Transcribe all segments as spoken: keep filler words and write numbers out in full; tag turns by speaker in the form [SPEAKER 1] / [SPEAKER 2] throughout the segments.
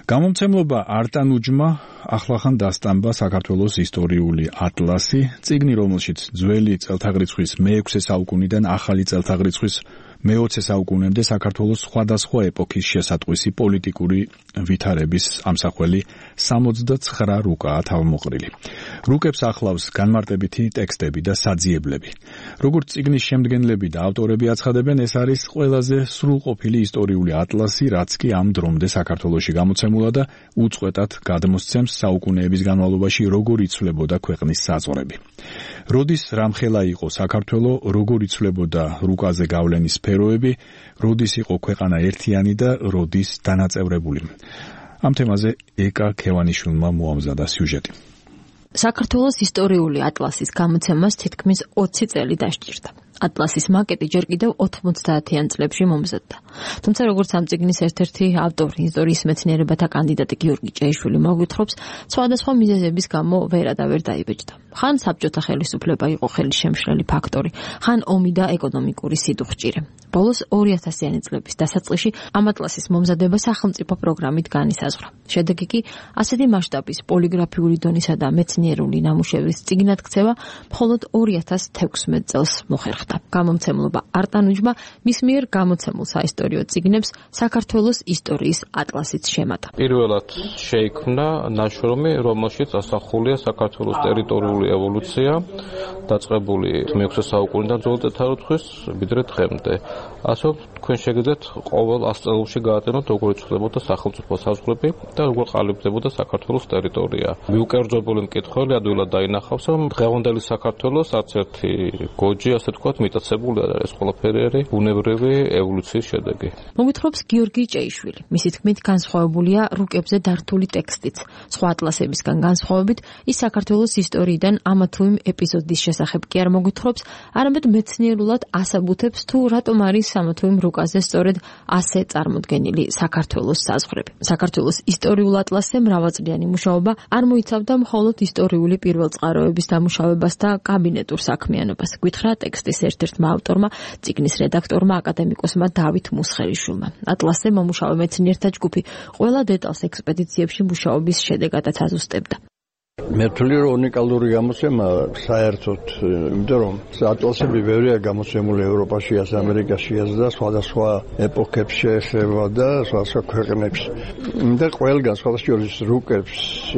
[SPEAKER 1] გამომცემლობა არტანუჯმა ახლახან დასტამბა საქართველოს ისტორიული ატლასი, წიგნი, რომელშიც ძველი წელთაღრიცხვის მეექვსე საუკუნიდან ახალი წელთაღრიცხვის მეოცე საუკუნემდე საქართველოს სხვადასხვა ეპოქის შესატყვისი პოლიტიკური ვითარების ამსახველი სამოცდაცხრა რუკაა თავმოყრილი. რუკებს ახლავს განმარტებითი ტექსტები და საძიებლები. როგორც წიგნის შემდგენლები და ავტორები აცხადებენ, ეს არის ყველაზე სრულყოფილი ისტორიული ატლასი, რაც კი ამ დრომდე საქართველოში გამოცემულა და უწყვეტად გადმოსცემს საუკუნეების განმავლობაში როგორ იცვლებოდა ქვეყნის საზღვრები. როდის რამხელა იყო საქართველო, როგორ იცვლებოდა რუკაზე გავლენის სფეროები, როდის იყო ქვეყანა ერთიანი და როდის დანაწევრებული. ამ თემაზე ეკა ქევანიშვილმა მოამზადა სიუჟეტი.
[SPEAKER 2] საქართველოს ისტორიული ატლასის გამოცემას თითქმის ოცი წელი დასჭირდა. ატლასის მაკეტი ჯერ კიდევ ოთხმოცდაათიან წლებში მომზადდა. თუმცა როგორც ამ წიგნის ერთ-ერთი ავტორი, ისტორიის მეცნიერებათა კანდიდატი გიორგი ჭეიშვილი მოგვითხრობს, სხვადასხვა მიზეზების გამო ვერა და ვერ დაიბეჭდა. ხან საბჭოთა ხელისუფლება იყო ხელისშემშლელი ფაქტორი, ხან ომი და ეკონომიკური სიდუხჭირე. ბოლოს ორი ათასიანი წლების დასაწყისში ამ ატლასის მომზადება სახელმწიფო პროგრამით განისაზღვრა. შედეგი კი ასეთი მასშტაბის პოლიგრაფიული დონისა და მეცნიერული ნამუშევრის წიგნად ქცევა მხოლოდ ორი ათას თექვსმეტ წელს მოხერხდა. გამომცემლობა არტანუჯმა მის მიერ გამოცემულ საისტორიო წიგნებს საქართველოს ისტორიის ატლასიც შემატა.
[SPEAKER 3] პირველად შეიქმნა ნაშრომი, რომელშიც ასახულია საქართველოს ტერიტორიული ევოლუცია, დაწყებული მეექვსე საუკუნიდან ძველ წელთაღრიცხვის ვიდრე დღემდე. ასე თქვენ შეგიძლიათ ყოველ ას წელში გაატენოთ, როგორ იცვლებოდა სახელმწიფო საზღვრები და როგორ ყალიბდებოდა საქართველოს ტერიტორია. მიუკერძოებული მკითხველი ადვილად დაინახავს, რომ დღევანდელი საქართველოს არც ერთი გოჯი, ასე თქვათ, მიტაცებული არ არის. ყველაფერი არის ბუნებრივი ევოლუციის შედეგი.
[SPEAKER 2] მოგვითხრობს გიორგი ჭეიშვილი. მისი თქმით, განსხვავებულია რუკებზე დართული ტექსტიც. სხვა ატლასებისგან განსხვავებით, ის საქართველოს ისტორიიდან ამა თუ იმ ეპიზოდის შესახებ კი არ მოგვითხრობს, არამედ მეცნიერულად ასაბუთებს თუ რატომ არის ამა თუ იმ რუკაზე სწორედ ასე წარმოდგენილი საქართველოს საზღვრები. საქართველოს ისტორიულ ატლასზე მრავალწლიანი მუშაობა არ მოიცავდა მხოლოდ ისტორიული პირველწყაროების დამუშავებას და კაბინეტურ საქმიანობას. გითხრა ტექსტის ერთ-ერთმა ავტორმა, წიგნის რედაქტორმა, აკადემიკოსმა დავით მუსხელიშვილმა. ატლასზე მომუშავე მეცნიერთა ჯგუფი ყველა დეტალს ექსპედიციებში მუშაობის შედეგადაც აზუსტებდა.
[SPEAKER 4] მე ვთვლი, რომ უნიკალური გამოცემა საერთოდ, იმიტომ რომ ატლასები ბევრია გამოცემული ევროპაში, ასე ამერიკაში და სხვადასხვა ეპოქებს შეეხება და სხვადასხვა ქვეყნებს. და ყველგან სხვადასხვა რუკებს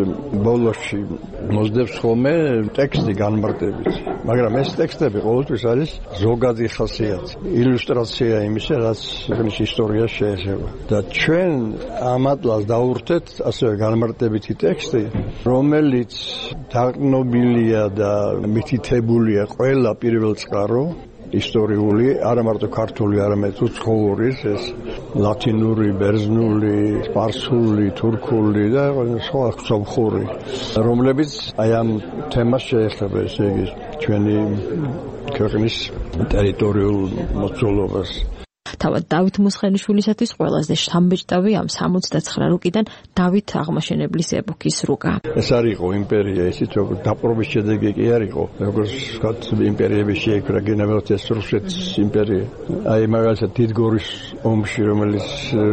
[SPEAKER 4] ბოლოში მოსდევს ხოლმე ტექსტი განმარტებით. მაგრამ ეს ტექსტები ყოველთვის არის ზოგადი ხასიათი, ილუსტრაცია იმისა, რაც ქვეყნის ისტორიას შეეხება. და ჩვენ ამ ატლასს დავურთეთ ასევე განმარტებითი ტექსტი, რომელიც დაკნობილია და მითითებულია ყველა პირველწყარო ისტორიული, არა მარტო ქართული, არამედ უცხოურის, ეს ლათინური, ბერძნული, სპარსული, თურქული და სხვა სომხური, რომლებიც აი ამ თემას შეეხება, ესე იგი ჩვენი ქვეყნის ტერიტორიულ მოწყობილობას.
[SPEAKER 2] თავად დავით მუსხელიშვილისათვის ყველაზე შთამბეჭდავი ამ სამოცდაცხრა რუკიდან დავით აღმაშენებლის ეპოქის რუკა.
[SPEAKER 4] ეს არ იყო იმპერია, ისიც როგორც დაპყრობის შედეგი კი არ იყო, როგორც ვთქვათ, იმპერიები შეიქმნა, გენერალიტეტის რუსეთის იმპერია. აი მაგალითად დიდგორის ომში, რომელიც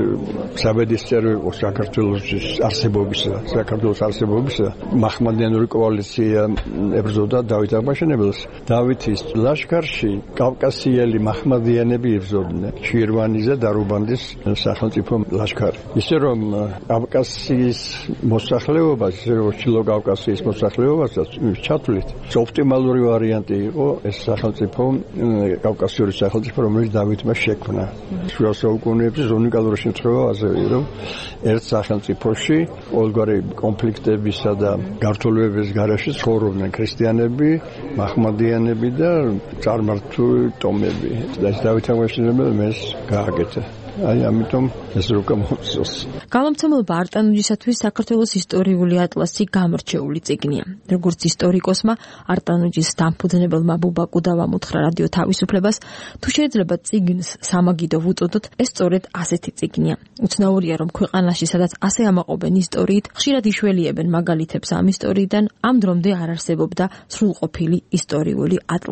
[SPEAKER 4] საბედისწერო იყო საქართველოს არსებობისა, საქართველოს არსებობისა, მაჰმადიანური კოალიცია ებრძოდა დავით აღმაშენებელს. დავითის ლაშქარში კავკასიელი მაჰმადიანები იბრძოდნენ. შირვანიზე და რუბანდის სახელმწიფო ლაშქარი. ისე რომ კავკასიის მოსახლეობას, ისე რომ ჩილო კავკასიის მოსახლეობასაც ჩათვლით, ოპტიმალური ვარიანტი იყო ეს სახელმწიფო, კავკასიური სახელმწიფო, რომელიც დავითმა შექმნა. შუა საუკუნეებში უნიკალური შემთხვევა ასევე, რომ ერთ სახელმწიფოში ყოველგვარი კონფლიქტებისა და გართულებების გარეშე ცხოვრობდნენ ქრისტიანები, მაჰმადიანები და წარმართული ტომები. და ეს დავით აღმაშენებელი ეს გააკეთა. აი ამიტომ ეს რუკა მოწოს.
[SPEAKER 2] გამომცემლობა არტანუჯისათვის საქართველოს ისტორიული ატლასი გამორჩეული წიგნია. როგორც ისტორიკოსმა არტანუჯის დამფუძნებელმა ბუბა კუდავამ უთხრა რადიო თავისუფლებას, თუ შეიძლება წიგნს სამაგიდო ვუწოდოთ, ეს სწორედ ასეთი წიგნია. უცნაურია, რომ ქვეყანაში, სადაც ასე ამაყობენ ისტორიით, ხშირად იშველიებენ მაგალითებს ამ ისტორიიდან, ამ დრომდე არ არსებობდა სრულყოფილი ისტორიული ატლასი.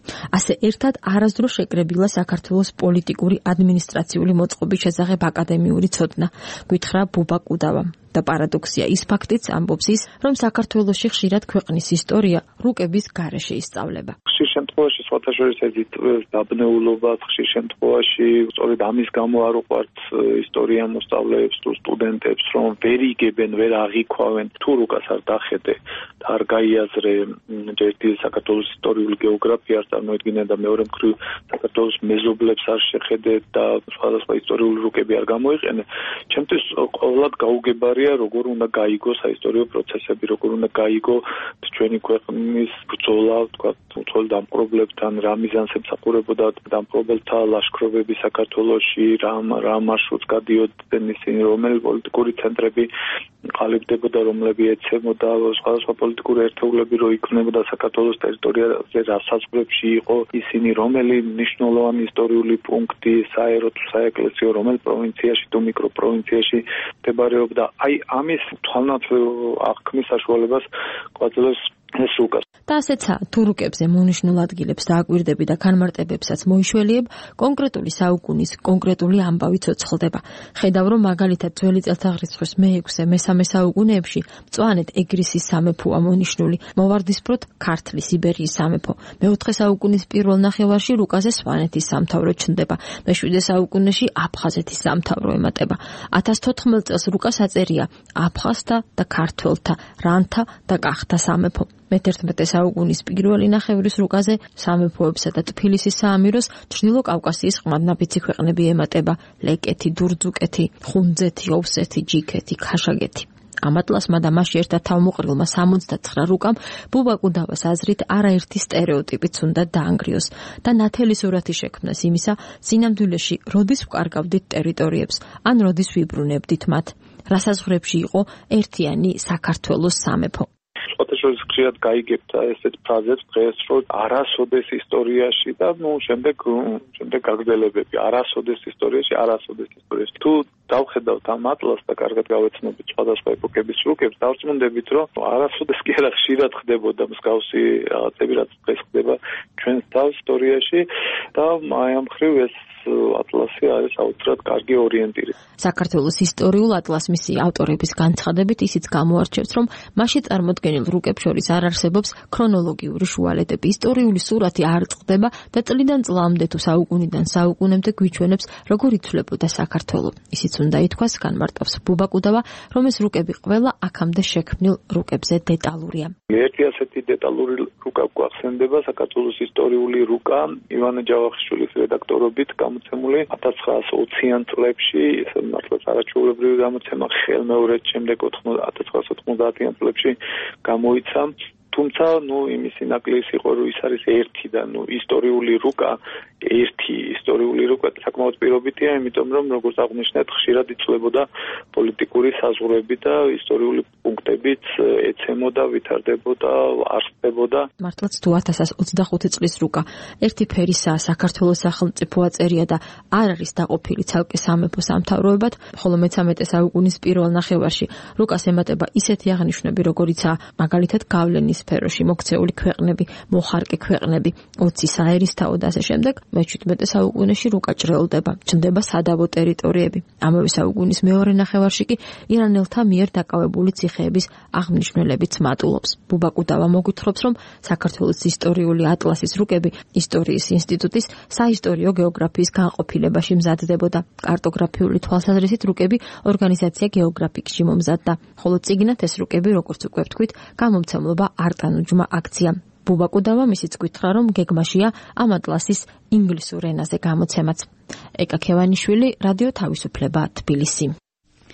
[SPEAKER 2] ასე ერთად არასდროს შეკრებილა საქართველოს პოლიტიკური ადმინისტრაციული მოწყობის შესახებ აკადემიური ცოდნა, გითხრა ბუბა კუდავამ. და პარადოქსია ის ფაქტიც ამბობს ის, რომ საქართველოში ხშირად ქვეყნის ისტორია რუკების გარეშე ისწავლება.
[SPEAKER 5] ხშირ შემთხვევაში სხვათა შორის ეზიტებს დაბნეულობას, ხშირ შემთხვევაში სწორედ ამის გამო არ უყვართ ისტორია მოსწავლეებს თუ სტუდენტებს, რომ ვერ იგებენ, ვერ აღიქვავენ, თუ რუკას არ დახედე და არ გაიაზრე ერთი საქართველოს ისტორიული გეოგრაფია არ წარმოედგინე და მეორე მხრივ საქართველოს მეზობლებს არ შეხედე და სხვადასხვა ისტორიული რუკები არ გამოიყენე, ჩემთვის ყოველად გაუგებარია როგორ უნდა გაიგო საისტორიო პროცესები, როგორ უნდა გაიგო ჩვენი ქვეყნის ბრძოლა, თქვა, უცხოელ დამპყრობლებთან, რა მიზანს ემსახურებოდა დამპყრობელთა ლაშქრობები საქართველოში, რა რა მარშრუტს გადიოდნენ ისინი, რომელი პოლიტიკური ცენტრები ყალიბდებოდა, რომლები ეცემოდა, სხვადასხვა პოლიტიკური ერთეულები რო იქმნებოდა საქართველოს ტერიტორიაზე, რა საზღვრებში იყო ისინი, რომელი მნიშვნელოვანი ისტორიული პუნქტი, საერო თუ საეკლესიო, რომელ პროვინციაში თუ მიკროპროვინციაში მდებარეობდა. აი ამის თვალნათლივ აღქმის საშუალებას გვაძლევს ეს რუკა.
[SPEAKER 2] და ასეცა თუ რუკებზე მონიშნულ ადგილებს დააკვირდები და განმარტებებსაც მოიშველიებ, კონკრეტული საუკუნის კონკრეტული ამბავი ცოცხლდება. ხედავ, რომ მაგალითად ძველი წელთაღრიცხვის მეექვსე მესამე საუკუნეებში მწვანეთ ეგრისის სამეფოა მონიშნული, მოვარდისფროთ ქართლის იბერიის სამეფო. მეოთხე საუკუნის პირველ ნახევარში რუკაზე სვანეთის სამთავრო ჩნდება. მეშვიდე საუკუნეში აფხაზეთის სამთავრო ემატება. ათას თოთხმეტ წელს რუკას აწერია აფხაზთა და ქართველთა, რანთა და კახთა სამეფო. მეთერთმეტე საუკუნის პირველი ნახევრის რუკაზე სამეფოებსა და ტფილისის საამიროს ჩრდილო კავკასიის ყმადნაფიცი ქვეყნები ემატება: ლეკეთი, დურძუკეთი, ხუნძეთი, ოვსეთი, ჯიქეთი, ქაშაგეთი. ამ ატლასმა და მასში ერთად თავმოყრილმა სამოცდაცხრა რუკამ ბუბა კუდავას აზრით არაერთი სტერეოტიპიც უნდა დაანგრიოს და ნათელი სურათი შექმნას იმისა, სინამდვილეში როდის ვკარგავდით ტერიტორიებს, ან როდის ვიბრუნებდით მათ, რა საზღვრებში იყო ერთიანი საქართველოს სამეფო.
[SPEAKER 5] შორის ხშირად გაიგებთ ესეთ ფრაზებს დღეს, რომ არასოდეს ისტორიაში და ნუ შემდეგ შემდეგ გაგრძელებები არასოდეს ისტორიაში, არასოდეს ისტორიაში. თუ დავხედავთ ამ ატლასს და კარგად გავეცნობით სხვადასხვა ეპოქების რუკებს, დავწმუნდებით, რომ არასოდეს კი არა ხშირად ხდებოდა მსგავსი რაღაცები, რაც დღეს ხდება ჩვენს თავს ისტორიაში და აი ამ მხრივ ეს ატლასი არის აუცილებლად კარგი ორიენტირი.
[SPEAKER 2] საქართველოს ისტორიულ ატლასს მისი ავტორების განცხადებით ისიც გამოარჩევს, რომ მასში წარმოდგენილ რუკებს შორის არ არსებობს ქრონოლოგიური შუალედები. ისტორიული სურათი არ წყდება და წლიდან წლამდე თუ საუკუნიდან საუკუნემდე გვიჩვენებს, როგორ იცვლებოდა საქართველო. ისიც უნდა ითქვას, განმარტავს ბუბა კუდავა, რომ ეს რუკები ყველა აქამდე შექმნილ რუკებზე დეტალურია.
[SPEAKER 5] ერთი ასეთი დეტალური რუკა გვახსენდება, საქართველოს ისტორიული რუკა ივანე ჯავახიშვილის რედაქტორობით გამოცემული ათას ცხრაასი ოციან წლებში, მართლაც არაჩვეულებრივი გამოცემა, ხელმეორედ შემდეგ ათას ცხრაასი ოთხმოცდაათიან წლებში გამოიცა. თუმცა, ნუ იმისი ნაკლისი იყო, რომ ის არის ერთი და ნუ ისტორიული რუკა, ერთი ისტორიული რუკა საკმაოდ პირობიტია, იმიტომ რომ როგორც აღნიშნეთ, ხშირად იცვლებოდა პოლიტიკური საზღვრები და ისტორიული პუნქტებიც ეცემოდა, ვითარდებოდა, არსებობდა.
[SPEAKER 2] მართლაც თუ ათას ოცდახუთი წლის რუკა ერთი ფერისაა, საქართველოს სახელმწიფო აწერია და არ არის დაყოფილი ცალკე სამეფო სამთავროებად, ხოლო მეცამეტე საუკუნის პირველ ნახევარში რუკას ემატება ისეთი აღნიშვნები, როგორიცაა მაგალითად გავლენის სფეროში მოქცეული ქვეყნები, მოხარკე ქვეყნები, ოცი საერისთავო და ასე შემდეგ. მეჩვიდმეტე საუკუნეში რუკა ჭრელდება, ჩნდება სადავო ტერიტორიები. ამავე საუკუნის მეორე ნახევარში კი ირანელთა მიერ დაკავებული ციხეების აღმნიშვნელებიც მატულობს. ბუბა კუდავა მოგვითხრობს, რომ საქართველოს ისტორიული ატლასის რუკები ისტორიის ინსტიტუტის საისტორიო გეოგრაფიის განყოფილებაში მზადდებოდა. კარტოგრაფიული თვალსაზრისით რუკები ორგანიზაცია გეოგრაფიკში მომზადდა, ხოლო წიგნად ეს რუკები, როგორც უკვე ვთქვით, გამომცემლობა არტანუჯმა აქცია. ბუბა კუდავა მისიც გითხრა, რომ გეგმაშია ამ ატლასის ინგლისურ ენაზე გამოცემაც. ეკა ქევანიშვილი, რადიო თავისუფლება, თბილისი.